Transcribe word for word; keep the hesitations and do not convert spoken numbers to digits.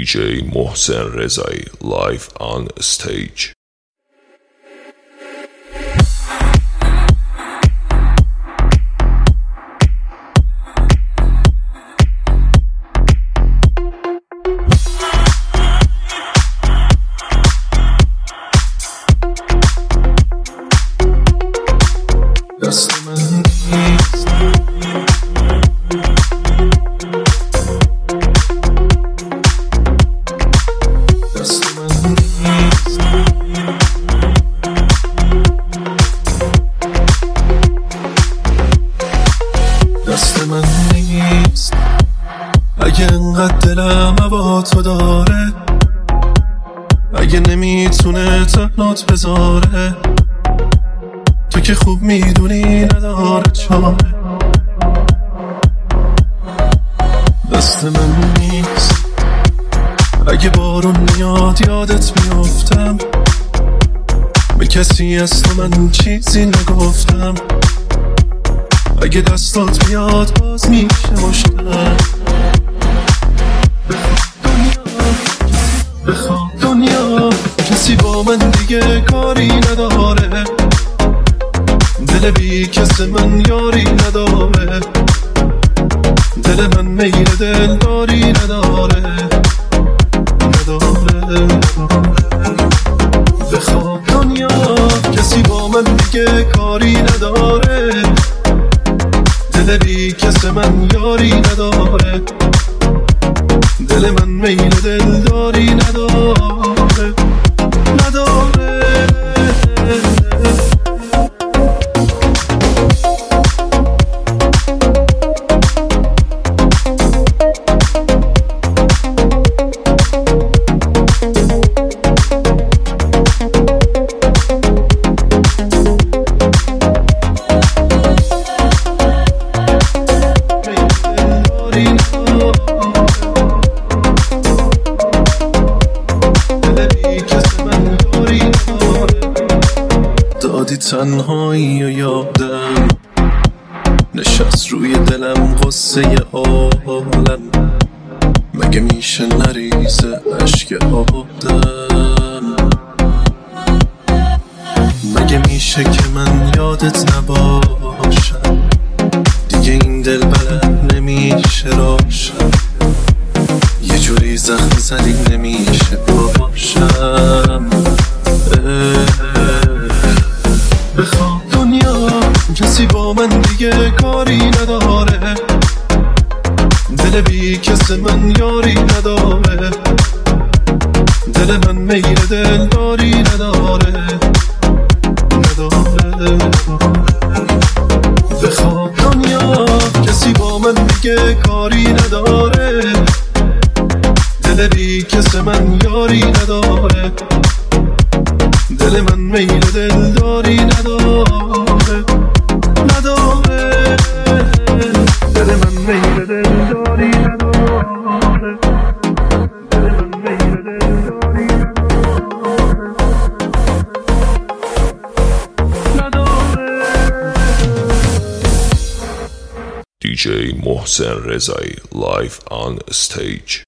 دی جی محسن رضایی live on stage. دست من نیست دست من نیست دست من نیست اگه انقدر دلم هوا تو داره، اگه نمیتونه تنات بذاره، تو که خوب میدونی نداره چاره. دست من نیست اگه بارون میاد یادت میافتم، به کسی از تو من چیزی نگفتم. اگه دستات میاد باز میشه مشتم. بخواب دنیا کسی با من دیگه کاری نداره، دل بی کس من یاری نداره، دل من میل دل داری نداره نداره. بخواب دنیا کسی با من دیگه کاری نداره، دل بی کس من یاری نداره، دل من میل دل داری نداره نداره. دادی تنهایی و یادم نشست روی دلم غصه عالم، مگه میشه نریزه عشق آدم؟ مگه میشه که من یادت نباشم؟ دیگه این دل بلد نمیشه راشم، یه جوری زخم زدی نمیشه باشم. بخواب دنیا کسی با من دیگه کاری نداره، دل بی کس من یاری نداره، دل من میل دل داری نداره نداره. بخواب دنیا کسی با من دیگه کاری نداره، دل بی کس من یاری نداره، دل من میل دل داری نداره نداره. دل من میل دل داری نداره، دل من میل دل داری نداره. دی جی محسن رضایی live on stage.